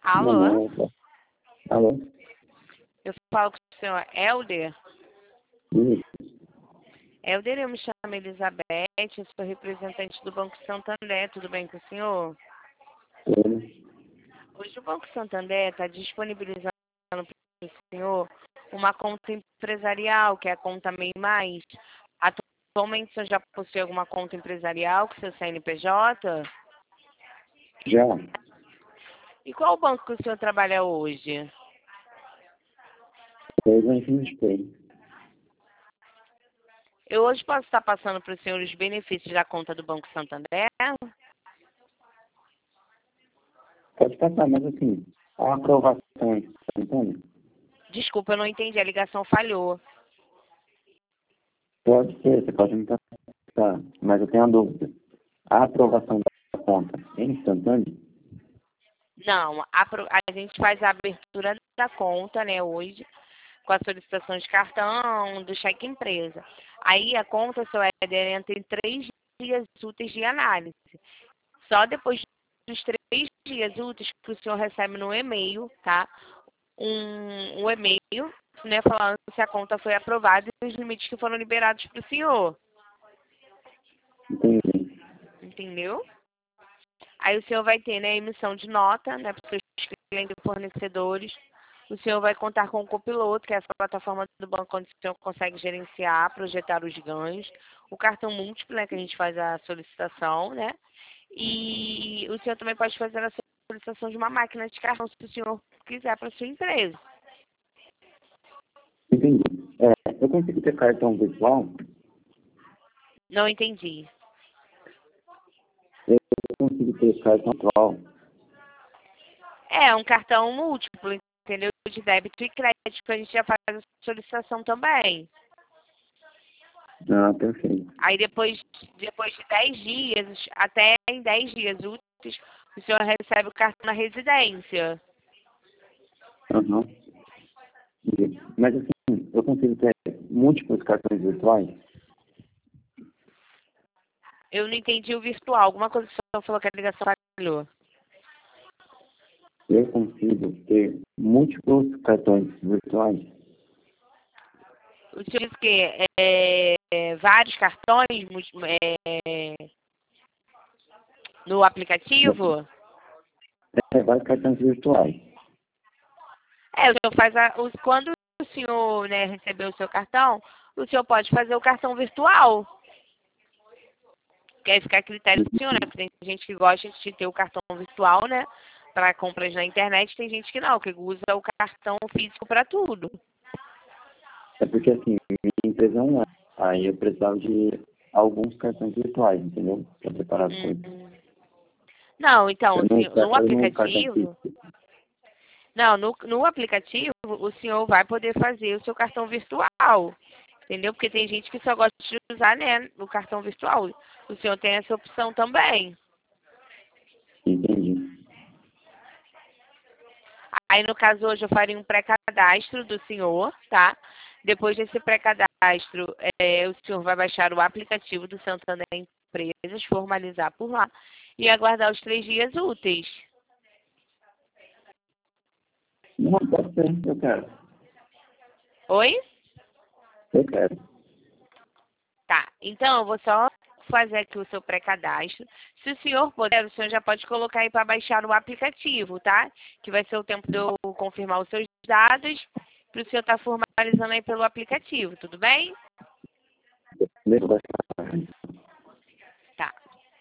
Alô? Não. Alô? Eu falo com o senhor Helder. Isso. Helder, eu me chamo Elizabeth, eu sou representante do Banco Santander. Tudo bem com o senhor? Ele. Hoje o Banco Santander está disponibilizando para o senhor uma conta empresarial, que é a conta MEI Mais. Atualmente, o senhor já possui alguma conta empresarial com seu CNPJ? Já. E qual banco que o senhor trabalha hoje? Eu a gente tem. Eu hoje posso estar passando para o senhor os benefícios da conta do Banco Santander? Pode passar, mas assim, a aprovação é instantânea? Desculpa, eu não entendi, a ligação falhou. Pode ser, você pode me passar, mas eu tenho uma dúvida. A aprovação da conta é instantânea? Não, a gente faz a abertura da conta, né, hoje, com a solicitação de cartão, do cheque empresa. Aí a conta, seu Éder, entra em 3 dias úteis de análise. Só depois dos 3 dias úteis que o senhor recebe no e-mail, tá? Um e-mail, né, falando se a conta foi aprovada e os limites que foram liberados para o senhor. Entendi. Entendeu? Aí o senhor vai ter, né, emissão de nota, né, para os seus clientes e fornecedores. O senhor vai contar com o copiloto, que é essa plataforma do banco onde o senhor consegue gerenciar, projetar os ganhos. O cartão múltiplo, né, que a gente faz a solicitação, né? E o senhor também pode fazer a solicitação de uma máquina de cartão, se o senhor quiser, para a sua empresa. Entendi. Eu consigo ter cartão virtual? Não entendi. Eu consigo ter cartão virtual? É um cartão múltiplo, entendeu? De débito e crédito, que a gente já faz a solicitação também. Ah, perfeito. Aí depois de 10 dias, até em 10 dias úteis, o senhor recebe o cartão na residência. Aham. Mas assim, eu consigo ter múltiplos cartões virtuais? Eu não entendi o virtual. Alguma coisa que o senhor falou que a ligação falhou. Eu consigo ter múltiplos cartões virtuais? O senhor disse que vários cartões no aplicativo? Vários cartões virtuais. O senhor faz quando o senhor, né, recebeu o seu cartão, o senhor pode fazer o cartão virtual. Que aí fica a critério do senhor, né? Porque tem gente que gosta de ter o cartão virtual, né? Para compras na internet, tem gente que não, que usa o cartão físico para tudo. É porque assim, minha empresa é online. Aí eu precisava de alguns cartões virtuais, entendeu? Para preparar as coisas. Não, então, Eu não, assim, no eu não cartão aplicativo. físico. Não, no aplicativo, o senhor vai poder fazer o seu cartão virtual. Entendeu? Porque tem gente que só gosta de usar, né, o cartão virtual. O senhor tem essa opção também. Entendi. Aí, no caso, hoje eu faria um pré-cadastro do senhor, tá? Depois desse pré-cadastro, o senhor vai baixar o aplicativo do Santander Empresas, formalizar por lá e aguardar os 3 dias úteis. Não, pode ser, eu quero. Oi? Eu quero. Tá. Então, eu vou só fazer aqui o seu pré-cadastro. Se o senhor puder, o senhor já pode colocar aí para baixar o aplicativo, tá? Que vai ser o tempo de eu confirmar os seus dados para o senhor estar formalizando aí pelo aplicativo, tudo bem? Devo baixar. Tá.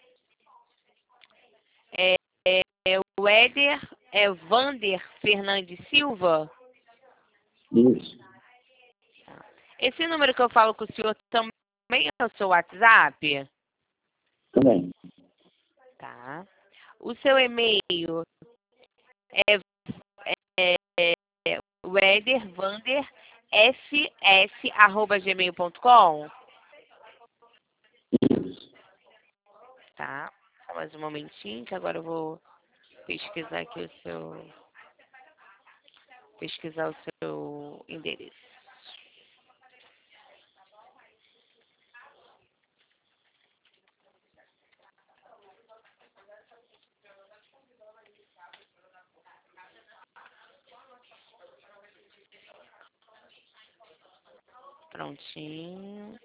O Éder Vander Fernandes Silva. Isso. Esse número que eu falo com o senhor também é o seu WhatsApp? Também. Tá. O seu e-mail é o Éder Vander ss@gmail.com. Isso. Tá. Só mais um momentinho que agora eu vou pesquisar aqui pesquisar o seu endereço. Prontinho.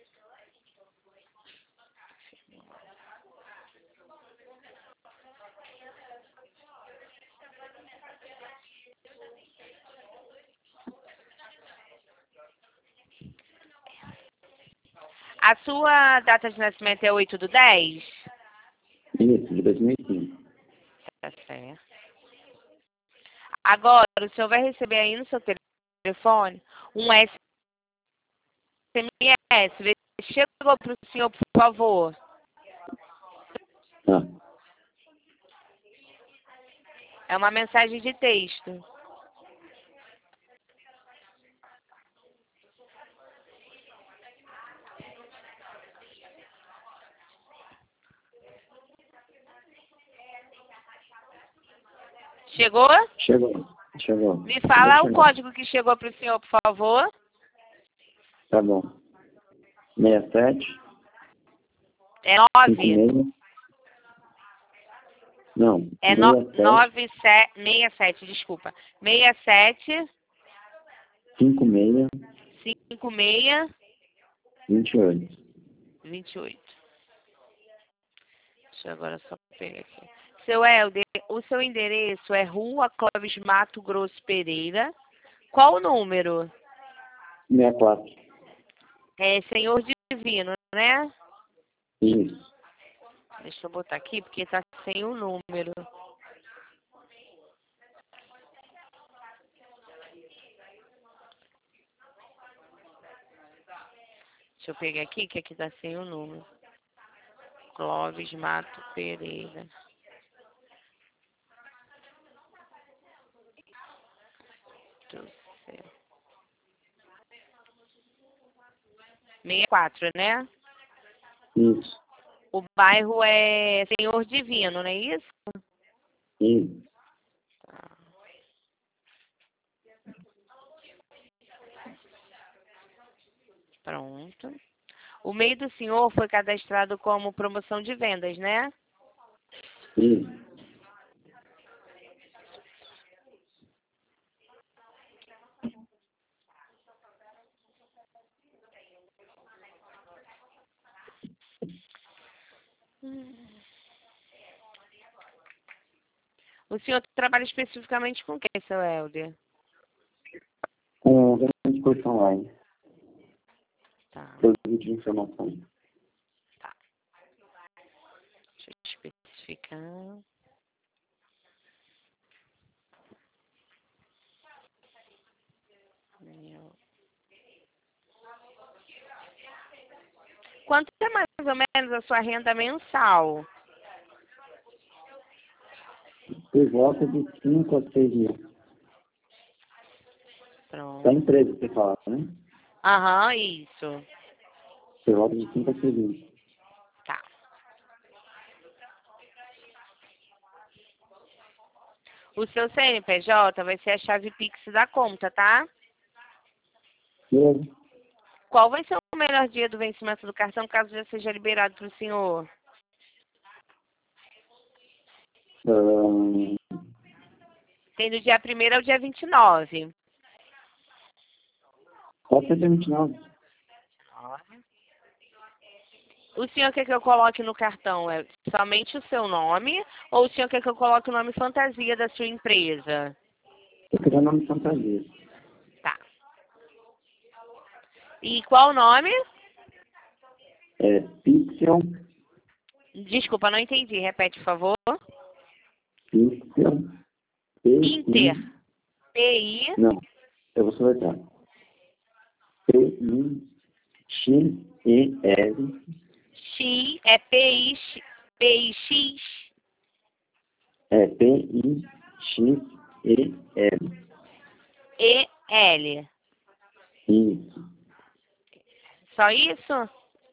A sua data de nascimento é 8/10? Isso, de 2005. Tá certo. Agora, o senhor vai receber aí no seu telefone um SMS. Vê se chegou para o senhor, por favor. Tá. É uma mensagem de texto. Chegou? Chegou. Me fala o Chegou. código que chegou para o senhor, por favor. Tá bom. 67, É 9. 56. Não, É 67, desculpa. 67 56, 56 28. 28. Deixa eu agora só pegar aqui. Seu Helder, o seu endereço é Rua Clóvis Mato Grosso Pereira. Qual o número? 64. É Senhor Divino, né? Isso. Deixa eu botar aqui porque tá sem o número. Deixa eu pegar aqui que aqui tá sem o número. Clóvis Mato Pereira. Do céu. 64, né? Isso. O bairro é Senhor Divino, não é isso? Isso. Tá. Pronto. O MEI do senhor foi cadastrado como promoção de vendas, né? Isso. O senhor trabalha especificamente com o que, seu Helder? Com grande curso online. Tá, Produto de informação. tá. Deixa eu especificar. Quanto é mais ou menos a sua renda mensal? Por volta de 5 a 6 mil. Pronto. Da empresa, você fala, né? Aham, isso. Por volta de 5 a 6 mil. Tá. O seu CNPJ vai ser a chave Pix da conta, tá? Beleza? Qual vai ser o melhor dia do vencimento do cartão, caso já seja liberado para o senhor? Ahn, Tem do dia 1º ao dia 29. Pode ser dia 29. O senhor quer que eu coloque no cartão somente o seu nome ou o senhor quer que eu coloque o nome fantasia da sua empresa? Eu queria o nome fantasia. Tá. E qual o nome? É Pixel. Desculpa, não entendi. Repete, por favor. Pixel. Inter. P-I. Não, eu vou soletrar. P-I-X-E-L. X. É P-I-X. P-I-X. É P-I-X-E-L. E-L. Isso. Só isso?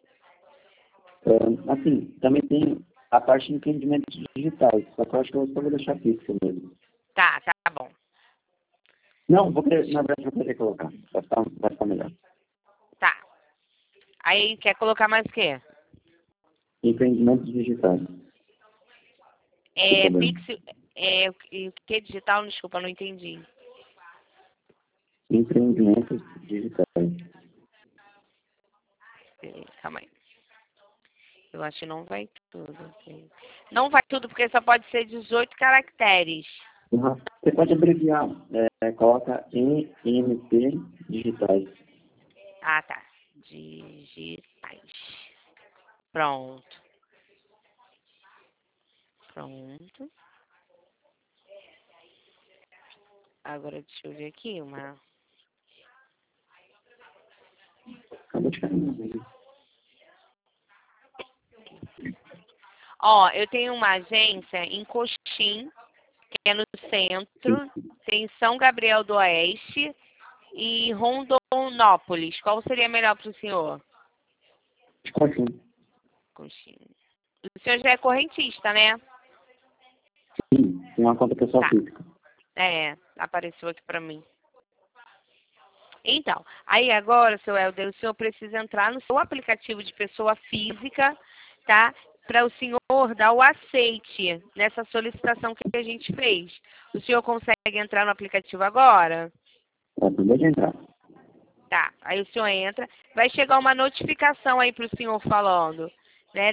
Assim, também tem a parte de empreendimentos digitais, só que eu acho que eu só vou deixar Pixel mesmo. Tá, tá bom. Não, vou querer, na verdade, vou querer colocar. Vai ficar melhor. Tá. Aí, quer colocar mais o quê? Empreendimentos digitais. É, Tudo bem. Pix, o que é digital? Desculpa, não entendi. Empreendimentos digitais. Calma aí. Eu acho que não vai tudo. Não vai tudo, porque só pode ser 18 caracteres. Uhum. Você pode abreviar, coloca EMP digitais. Ah, tá. Digitais. Pronto. Pronto. Agora deixa eu ver aqui uma. Acabou de cair. Ó, eu tenho uma agência em Coxim, que é no centro, tem São Gabriel do Oeste e Rondonópolis. Qual seria melhor para o senhor? Coxim. Coxim. O senhor já é correntista, né? Sim, tem uma conta pessoal Tá. física. É, apareceu aqui para mim. Então, aí agora, seu Helder, o senhor precisa entrar no seu aplicativo de pessoa física, tá? Para o senhor dar o aceite nessa solicitação que a gente fez. O senhor consegue entrar no aplicativo agora? Acabou de entrar. Tá, aí o senhor entra, vai chegar uma notificação aí para o senhor falando, né,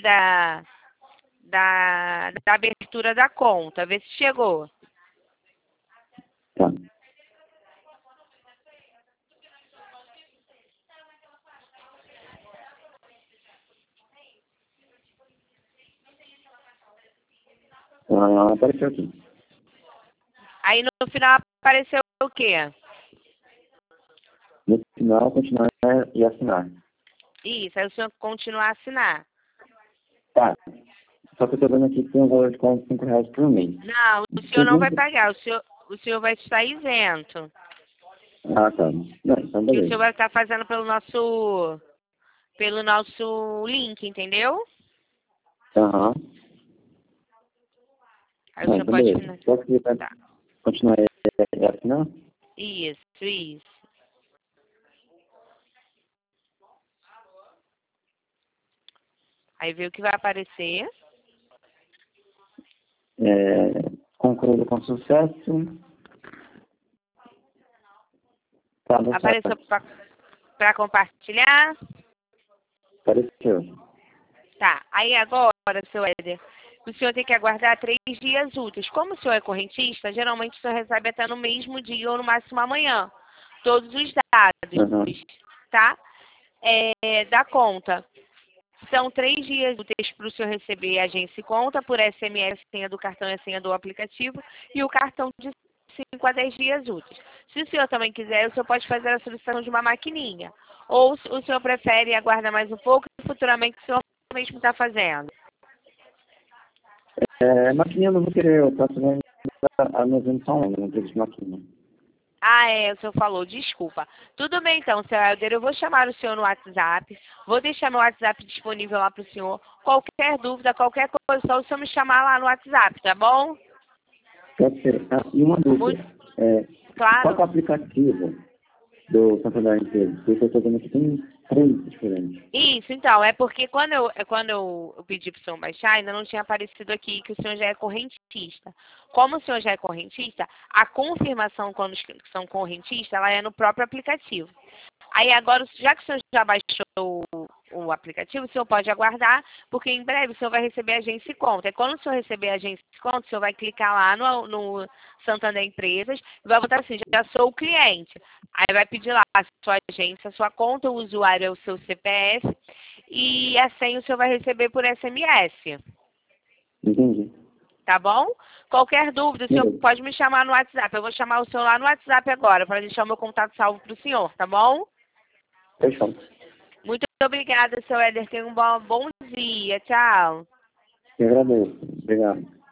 da abertura da conta. Vê se chegou. Tá. Apareceu aqui. Aí no final apareceu o quê? No final, continuar e assinar. Isso, aí o senhor continuar a assinar. Tá. Só que eu tô vendo aqui que tem um valor de quase R$ 5 por mês. Não, o senhor não vai pagar, o senhor vai estar isento. Ah, tá. Não, então Que o beleza. senhor vai estar fazendo pelo nosso link, entendeu? Aham. Aí o senhor Então pode beleza. Posso clicar tá. continuar e assinar? Isso, isso. Aí vê o que vai aparecer. Concluído com sucesso. Tá, não Apareceu para compartilhar. Apareceu. Tá. Aí agora, seu Éder, o senhor tem que aguardar 3 dias úteis. Como o senhor é correntista, geralmente o senhor recebe até no mesmo dia ou no máximo amanhã. Todos os dados, Aham. tá? Da conta. São 3 dias úteis para o senhor receber a agência e conta por SMS, senha do cartão e a senha do aplicativo, e o cartão de 5 a 10 dias úteis. Se o senhor também quiser, o senhor pode fazer a solicitação de uma maquininha. Ou o senhor prefere aguardar mais um pouco e futuramente o senhor mesmo está fazendo. Maquininha eu não vou querer, eu faço a minha versão online, não preciso de maquininha. Ah, o senhor falou, desculpa. Tudo bem então, seu Helder, eu vou chamar o senhor no WhatsApp, vou deixar meu WhatsApp disponível lá para o senhor. Qualquer dúvida, qualquer coisa, só o senhor me chamar lá no WhatsApp, tá bom? Pode ser. Ah, e uma dúvida. Muito Qual que é claro. o aplicativo do Santander Empresa? Porque eu estou vendo que tem 3 diferentes. Isso, então, é porque quando eu pedi para o senhor baixar, ainda não tinha aparecido aqui que o senhor já é correntista. Como o senhor já é correntista, a confirmação quando são correntistas, ela é no próprio aplicativo. Aí agora, já que o senhor já baixou o aplicativo, o senhor pode aguardar, porque em breve o senhor vai receber a agência e conta. E quando o senhor receber a agência e conta, o senhor vai clicar lá no Santander Empresas e vai botar assim, já sou o cliente. Aí vai pedir lá a sua agência, a sua conta, o usuário é o seu CPF e a senha o senhor vai receber por SMS. Entendi. Tá bom? Qualquer dúvida, o senhor Beleza. pode me chamar no WhatsApp. Eu vou chamar o senhor lá no WhatsApp agora, para deixar o meu contato salvo para o senhor, tá bom? Fechou. Muito obrigada, seu Éder. Tenha um bom dia. Tchau. Eu agradeço. Obrigado.